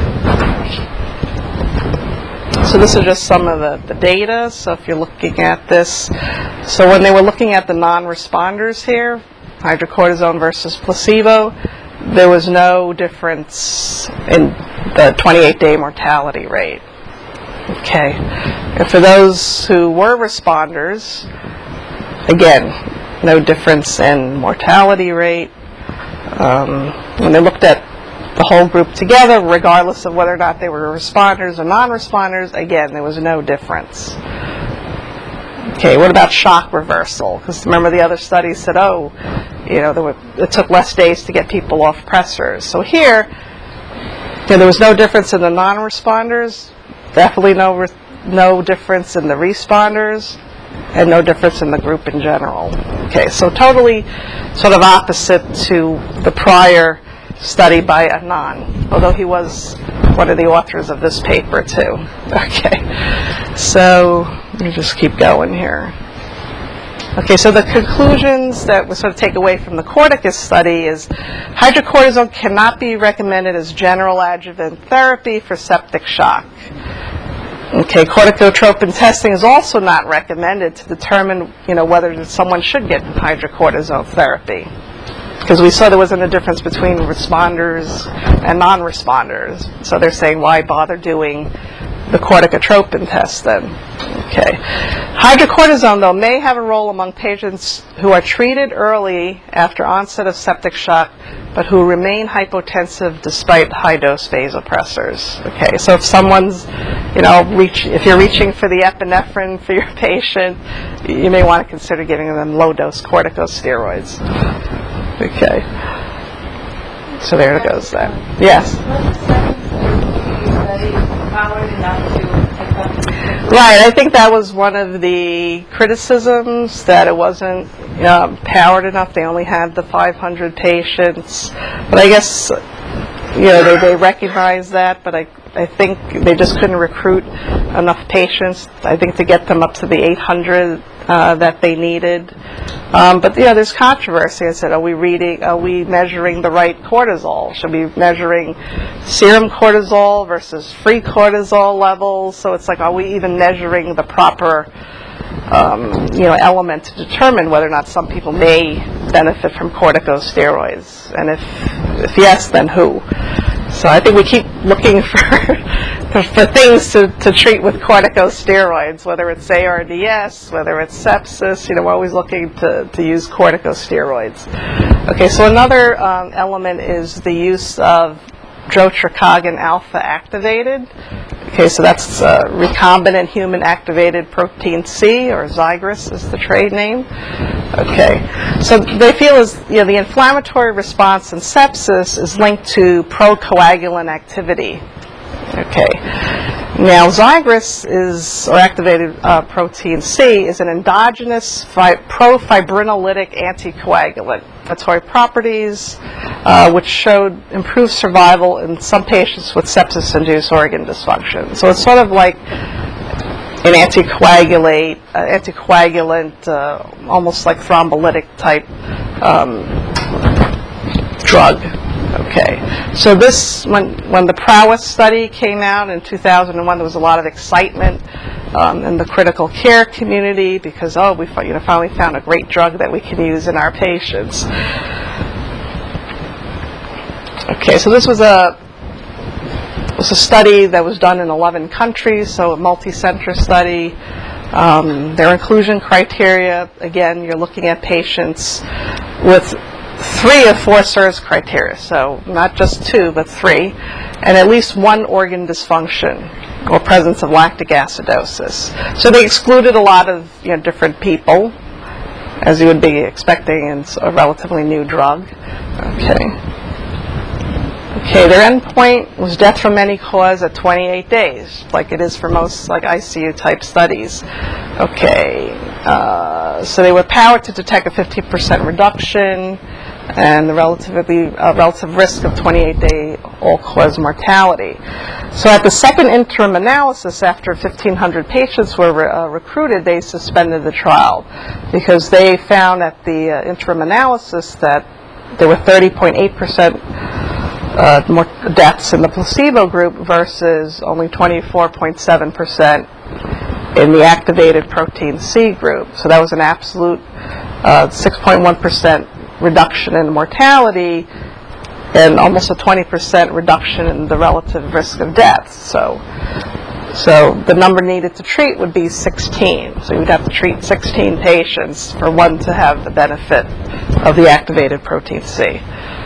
So this is just some of the, the data. So if you're looking at this, so when they were looking at the non-responders here, hydrocortisone versus placebo, there was no difference in the twenty-eight day mortality rate. Okay. And for those who were responders, again, no difference in mortality rate. Um, when they looked at the whole group together, regardless of whether or not they were responders or non-responders, again, there was no difference. Okay, what about shock reversal? Because remember the other studies said, oh, you know, there were, it took less days to get people off pressors. So here, you know, there was no difference in the non-responders, definitely no re- no difference in the responders, and no difference in the group in general. Okay, so totally sort of opposite to the prior study by Anand, although he was one of the authors of this paper too. Okay, so let me just keep going here. Okay, so the conclusions that we sort of take away from the Corticus study is hydrocortisone cannot be recommended as general adjuvant therapy for septic shock. Okay, corticotropin testing is also not recommended to determine, you know, whether someone should get hydrocortisone therapy, because we saw there wasn't a difference between responders and non-responders. So they're saying, why bother doing the corticotropin test then? Okay. Hydrocortisone, though, may have a role among patients who are treated early after onset of septic shock, but who remain hypotensive despite high-dose vasopressors. Okay, so if someone's, you know, reach, if you're reaching for the epinephrine for your patient, you may want to consider giving them low-dose corticosteroids. Okay. So there it goes then. Yes? Right, I think that was one of the criticisms, that it wasn't um, powered enough. They only had the five hundred patients. But I guess, you know, they, they recognized that, but I, I think they just couldn't recruit enough patients, I think, to get them up to the eight hundred uh, that they needed. Um, but, you know, there's controversy. I said, are we reading, are we measuring the right cortisol? Should we be measuring serum cortisol versus free cortisol levels? So it's like, are we even measuring the proper, um, you know, element to determine whether or not some people may benefit from corticosteroids? And if, if yes, then who? So I think we keep looking for for things to, to treat with corticosteroids, whether it's A R D S, whether it's sepsis. You know, we're always looking to, to use corticosteroids. Okay, so another um, element is the use of drotrecagon alpha activated. Okay, so that's uh, recombinant human activated protein C, or Zigris is the trade name. Okay, so they feel is, you know, the inflammatory response in sepsis is linked to procoagulant activity. Okay, now Zigris is, or activated uh, protein C, is an endogenous fi- profibrinolytic anticoagulant. Respiratory properties, uh, which showed improved survival in some patients with sepsis-induced organ dysfunction. So it's sort of like an anticoagulate, uh, anticoagulant, uh, almost like thrombolytic type um, drug. Okay, so this, when when the Prowess study came out in two thousand one, there was a lot of excitement um, in the critical care community because, oh, we you know finally found a great drug that we can use in our patients. Okay, so this was a was a study that was done in eleven countries, so a multi-center study. Um, their inclusion criteria, again, you're looking at patients with three of four S I R S criteria, so not just two, but three, and at least one organ dysfunction or presence of lactic acidosis. So they excluded a lot of, you know, different people, as you would be expecting in a relatively new drug. Okay. Okay, their endpoint was death from any cause at twenty-eight days, like it is for most like I C U type studies. Okay. Uh, so they were powered to detect a fifteen percent reduction and the relatively uh, relative risk of twenty-eight day all-cause mortality. So at the second interim analysis, after fifteen hundred patients were re- uh, recruited, they suspended the trial because they found at the uh, interim analysis that there were thirty point eight percent uh, more deaths in the placebo group versus only twenty-four point seven percent in the activated protein C group. So that was an absolute uh, six point one percent reduction in mortality and almost a twenty percent reduction in the relative risk of death. So, so the number needed to treat would be sixteen. So you would have to treat sixteen patients for one to have the benefit of the activated protein C.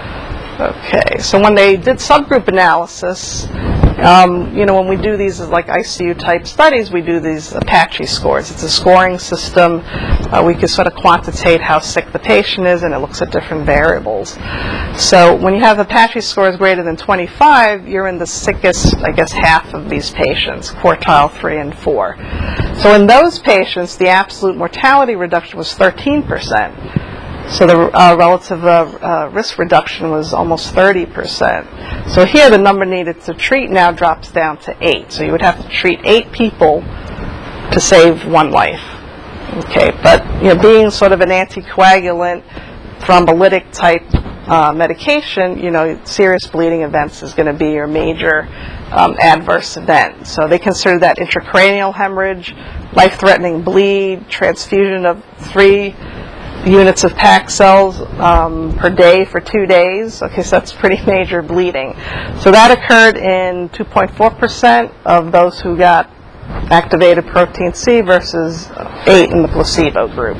Okay, so when they did subgroup analysis, Um, you know, when we do these like I C U type studies, we do these Apache scores. It's a scoring system. Uh, we can sort of quantitate how sick the patient is, and it looks at different variables. So when you have Apache scores greater than twenty-five, you're in the sickest, I guess, half of these patients, quartile three and four. So in those patients, the absolute mortality reduction was thirteen percent. So the uh, relative uh, uh, risk reduction was almost thirty percent. So here the number needed to treat now drops down to eight. So you would have to treat eight people to save one life. Okay, but you know, being sort of an anticoagulant, thrombolytic type uh, medication, you know, serious bleeding events is going to be your major um, adverse event. So they consider that intracranial hemorrhage, life-threatening bleed, transfusion of three units of P A C cells um, per day for two days. Okay, so that's pretty major bleeding. So that occurred in two point four percent of those who got activated protein C versus eight in the placebo group.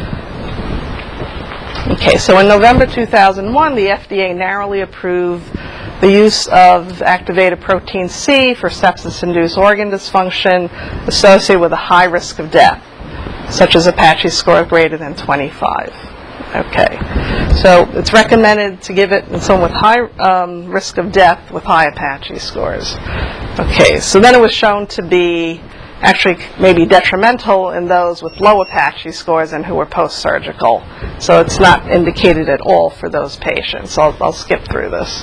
Okay, so in November two thousand one, the F D A narrowly approved the use of activated protein C for sepsis-induced organ dysfunction associated with a high risk of death, such as Apache score greater than twenty-five. Okay, so it's recommended to give it in someone with high um, risk of death with high Apache scores. Okay, so then it was shown to be actually maybe detrimental in those with low Apache scores and who were post-surgical. So it's not indicated at all for those patients. I'll, I'll skip through this.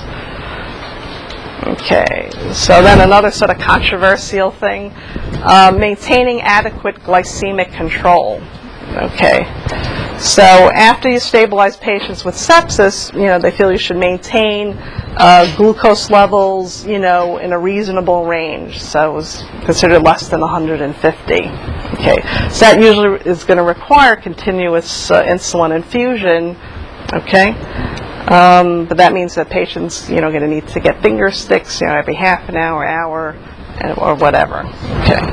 Okay, so then another sort of controversial thing, uh, maintaining adequate glycemic control. Okay, so after you stabilize patients with sepsis, you know, they feel you should maintain uh, glucose levels, you know, in a reasonable range. So it was considered less than one hundred fifty. Okay, so that usually is going to require continuous uh, insulin infusion. Okay. Um, but that means that patients, you know, are going to need to get finger sticks, you know, every half an hour, hour, and, or whatever. Okay.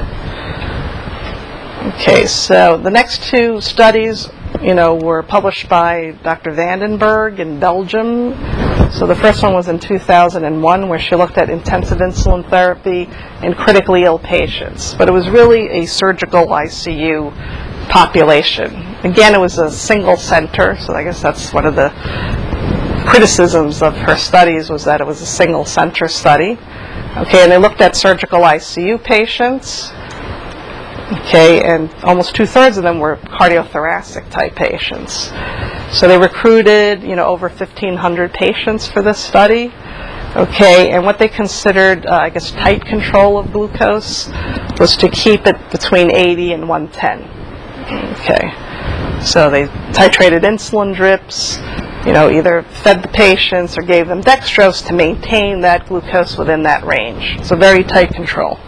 Okay, so the next two studies, you know, were published by Doctor Vandenberg in Belgium. So the first one was in two thousand one, where she looked at intensive insulin therapy in critically ill patients. But it was really a surgical I C U population. Again, it was a single center, so I guess that's one of the criticisms of her studies, was that it was a single center study. Okay, and they looked at surgical I C U patients. Okay, and almost two-thirds of them were cardiothoracic type patients. So they recruited, you know, over fifteen hundred patients for this study. Okay, and what they considered, uh, I guess, tight control of glucose was to keep it between eighty and one ten. Okay, so they titrated insulin drips, you know, either fed the patients or gave them dextrose to maintain that glucose within that range. So very tight control.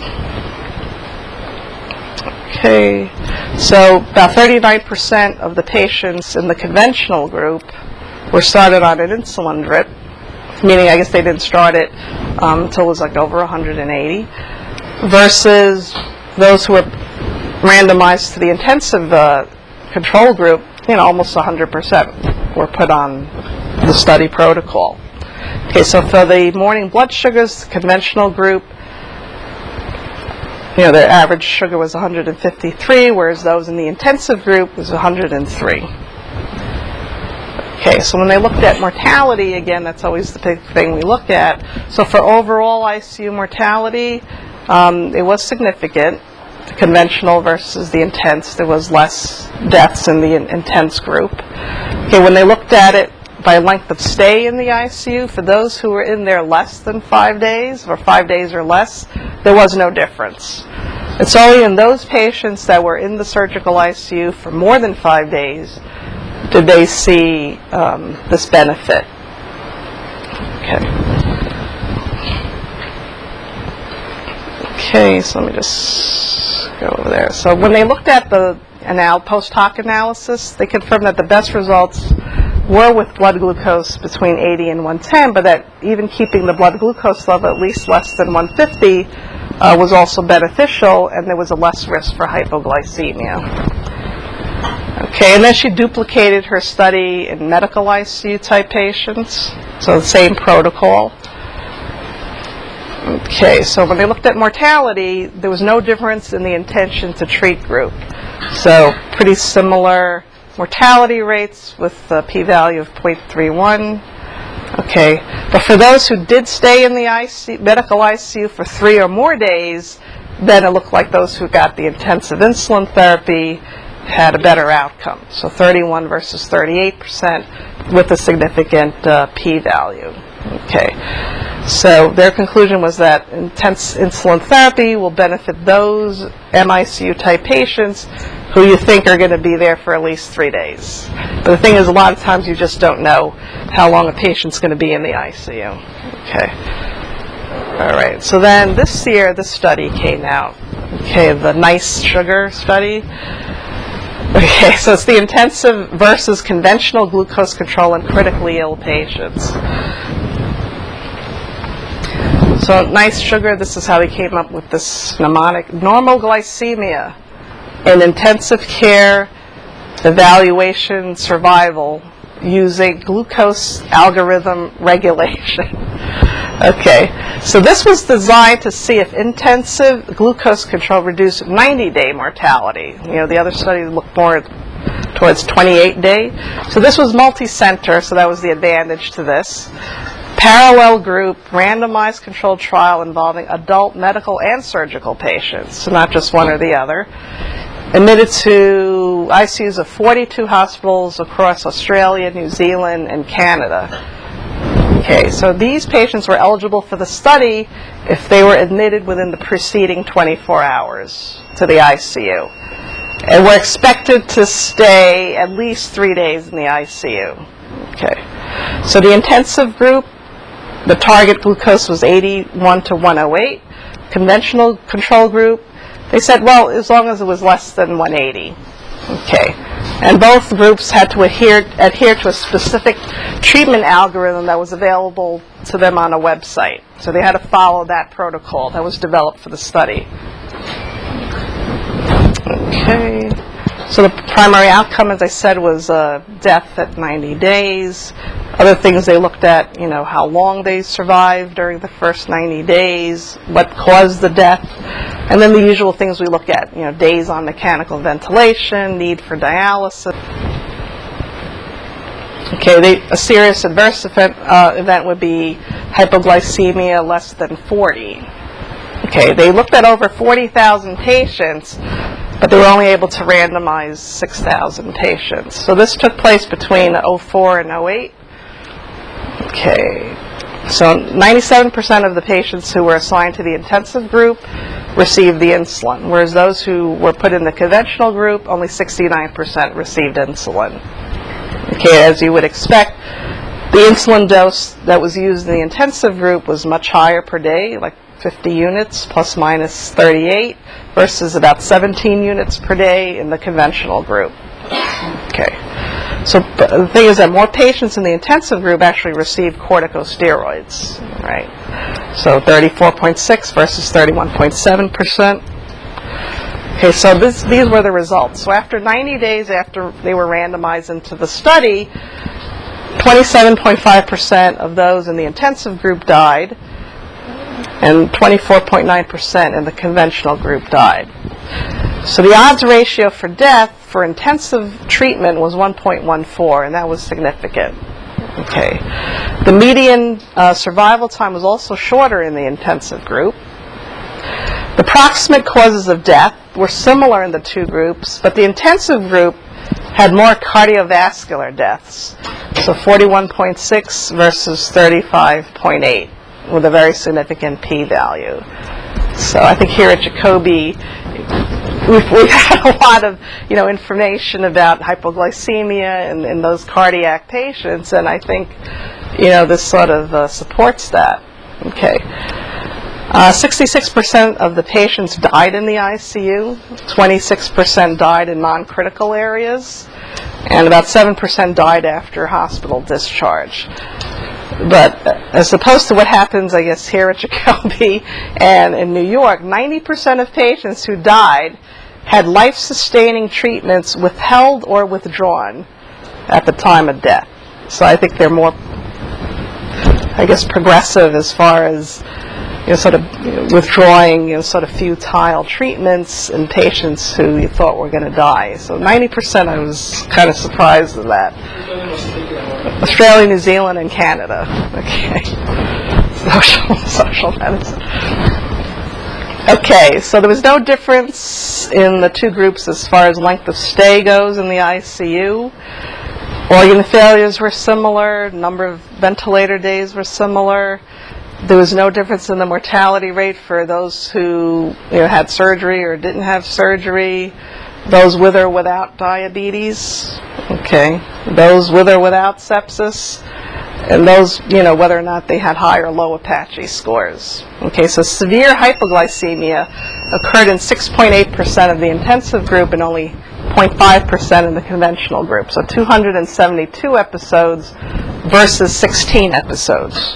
Okay, so about thirty-nine percent of the patients in the conventional group were started on an insulin drip, meaning I guess they didn't start it um, until it was like over one hundred eighty, versus those who were randomized to the intensive uh, control group, you know, almost one hundred percent were put on the study protocol. Okay, so for the morning blood sugars, the conventional group, you know, their average sugar was one hundred fifty-three, whereas those in the intensive group was one hundred three. Okay, so when they looked at mortality, again, that's always the big thing we look at. So for overall I C U mortality, um, it was significant. conventional versus the intense, there was less deaths in the in- intense group. Okay, when they looked at it by length of stay in the I C U, for those who were in there less than five days, or five days or less, there was no difference. It's only in those patients that were in the surgical I C U for more than five days did they see um, this benefit. Okay. Okay, so let me just go over there. So when they looked at the anal- post hoc analysis, they confirmed that the best results were with blood glucose between eighty and one ten, but that even keeping the blood glucose level at least less than one fifty uh, was also beneficial, and there was a less risk for hypoglycemia. Okay, and then she duplicated her study in medical I C U type patients, so the same protocol. Okay, so when they looked at mortality, there was no difference in the intention to treat group. So pretty similar mortality rates with a p-value of zero point three one. Okay, but for those who did stay in the I C U, medical I C U for three or more days, then it looked like those who got the intensive insulin therapy had a better outcome. So thirty-one versus thirty-eight percent with a significant uh, p-value. Okay, so their conclusion was that intense insulin therapy will benefit those M I C U type patients who you think are going to be there for at least three days. But the thing is, a lot of times you just don't know how long a patient's going to be in the I C U. Okay. All right. So then this year, this study came out. Okay, the NICE sugar study. Okay, so it's the intensive versus conventional glucose control in critically ill patients. So NICE sugar, this is how we came up with this mnemonic. Normal glycemia in intensive care evaluation survival using glucose algorithm regulation. Okay, so this was designed to see if intensive glucose control reduced ninety-day mortality. You know, the other study looked more towards twenty-eight day. So this was multi-center, so that was the advantage to this. Parallel group, randomized controlled trial involving adult medical and surgical patients, so not just one or the other. Admitted to I C Us of forty-two hospitals across Australia, New Zealand, and Canada. Okay, so these patients were eligible for the study if they were admitted within the preceding twenty-four hours to the I C U. And were expected to stay at least three days in the I C U. Okay, so the intensive group, the target glucose was eighty-one to one oh eight. Conventional control group, they said, well, as long as it was less than one eighty. Okay. And both groups had to adhere, adhere to a specific treatment algorithm that was available to them on a website. So they had to follow that protocol that was developed for the study. Okay. So the primary outcome, as I said, was uh, death at ninety days. Other things they looked at, you know, how long they survived during the first ninety days, what caused the death, and then the usual things we look at, you know, days on mechanical ventilation, need for dialysis. Okay, they, a serious adverse event, uh, event would be hypoglycemia less than forty. Okay, they looked at over forty thousand patients, but they were only able to randomize six thousand patients. So this took place between oh four and oh eight. Okay, so ninety-seven percent of the patients who were assigned to the intensive group received the insulin, whereas those who were put in the conventional group, only sixty-nine percent received insulin. Okay, as you would expect, the insulin dose that was used in the intensive group was much higher per day, like fifty units plus minus thirty-eight, versus about seventeen units per day in the conventional group. Okay. So the thing is that more patients in the intensive group actually received corticosteroids, right? So thirty-four point six versus thirty-one point seven percent. Okay, so this, these were the results. So after ninety days after they were randomized into the study, twenty-seven point five percent of those in the intensive group died, and twenty-four point nine percent in the conventional group died. So the odds ratio for death for intensive treatment was one point one four, and that was significant. Okay. The median uh, survival time was also shorter in the intensive group. The proximate causes of death were similar in the two groups, but the intensive group had more cardiovascular deaths, so forty-one point six versus thirty-five point eight, with a very significant p-value. So I think here at Jacobi, we've, we've had a lot of, you know, information about hypoglycemia in, in those cardiac patients, and I think, you know, this sort of uh, supports that. Okay. Uh, sixty-six percent of the patients died in the I C U, twenty-six percent died in non-critical areas, and about seven percent died after hospital discharge. But as opposed to what happens, I guess, here at Jacobi and in New York, ninety percent of patients who died had life-sustaining treatments withheld or withdrawn at the time of death. So I think they're more, I guess, progressive as far as, you know, sort of you know, withdrawing, you know, sort of futile treatments in patients who you thought were going to die. So ninety percent, I was kind of surprised at that. Australia, New Zealand, and Canada. Okay. Social, social medicine. Okay, so there was no difference in the two groups as far as length of stay goes in the I C U. Organ failures were similar. Number of ventilator days were similar. There was no difference in the mortality rate for those who, you know, had surgery or didn't have surgery. Those with or without diabetes, okay. Those with or without sepsis, and those, you know, whether or not they had high or low Apache scores. Okay, so severe hypoglycemia occurred in six point eight percent of the intensive group and only zero point five percent in the conventional group. So two hundred seventy-two episodes versus sixteen episodes.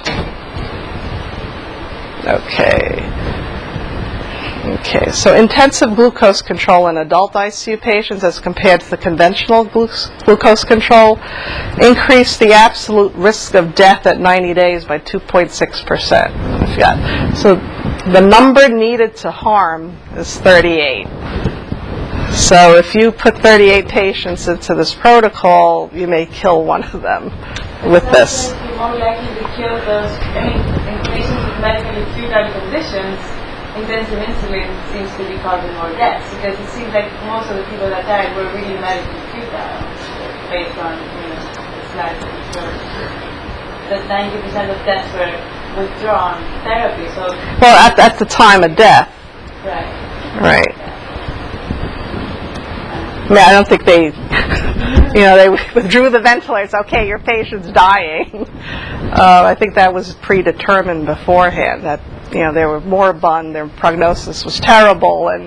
Okay. Okay, so intensive glucose control in adult I C U patients as compared to the conventional glu- glucose control increased the absolute risk of death at ninety days by two point six percent. So the number needed to harm is thirty-eight. So if you put thirty-eight patients into this protocol, you may kill one of them with this. You're more likely to kill those, I mean, in patients with medically futile conditions. Intensive insulin seems to be causing more deaths, because it seems like most of the people that died were really medically futile, based on, you know, the slides that you showed. That ninety percent of deaths were withdrawn therapy, so... Well, at, at the time of death. Right. Right. I mean, I don't think they, you know, they withdrew the ventilators. Okay, your patient's dying. Uh, I think that was predetermined beforehand, that, you know, they were moribund, their prognosis was terrible, and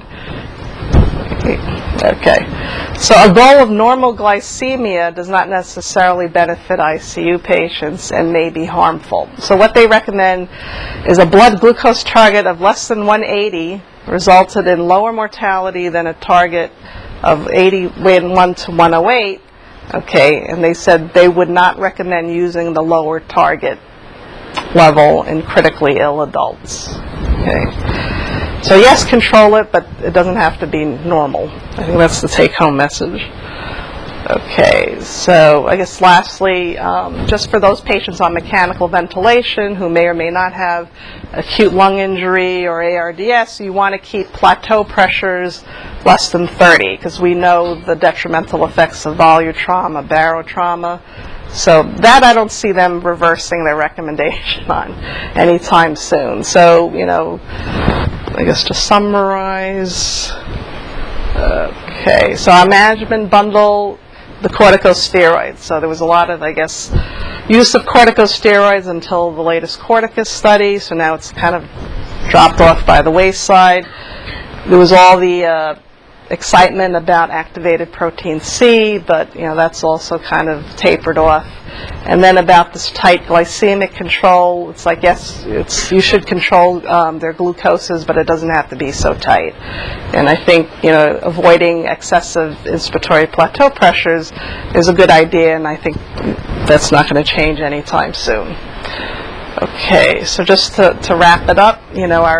okay. So a goal of normal glycemia does not necessarily benefit I C U patients and may be harmful. So what they recommend is a blood glucose target of less than one eighty resulted in lower mortality than a target of eighty-one to one oh eight. Okay, and they said they would not recommend using the lower target level in critically ill adults. Okay. So yes, control it, but it doesn't have to be normal. I think that's the take-home message. Okay, so I guess lastly, um, just for those patients on mechanical ventilation who may or may not have acute lung injury or A R D S, you want to keep plateau pressures less than thirty, because we know the detrimental effects of volute trauma, barotrauma. So that I don't see them reversing their recommendation on anytime soon. So, you know, I guess to summarize, okay, so our management bundle, the corticosteroids. So there was a lot of, I guess, use of corticosteroids until the latest Corticus study, so now it's kind of dropped off by the wayside. There was all the uh, excitement about activated protein C, but, you know, that's also kind of tapered off. And then about this tight glycemic control, it's like, yes, it's, you should control um, their glucoses, but it doesn't have to be so tight. And I think, you know, avoiding excessive inspiratory plateau pressures is a good idea, and I think that's not going to change anytime soon. Okay, so just to, to wrap it up, you know, our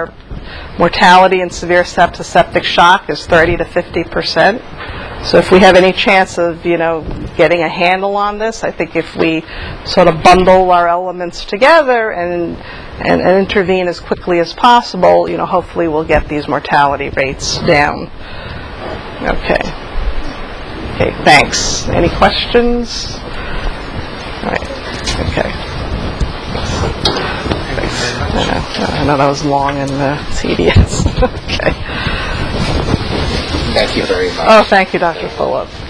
mortality in severe sepsis, septic shock is thirty to fifty percent. So if we have any chance of, you know, getting a handle on this, I think if we sort of bundle our elements together and, and, and intervene as quickly as possible, you know, hopefully we'll get these mortality rates down. Okay. Okay, thanks. Any questions? All right. Okay. I know, I know that was long and uh, tedious. Okay. Thank you very much. Oh, thank you, Doctor Phillips.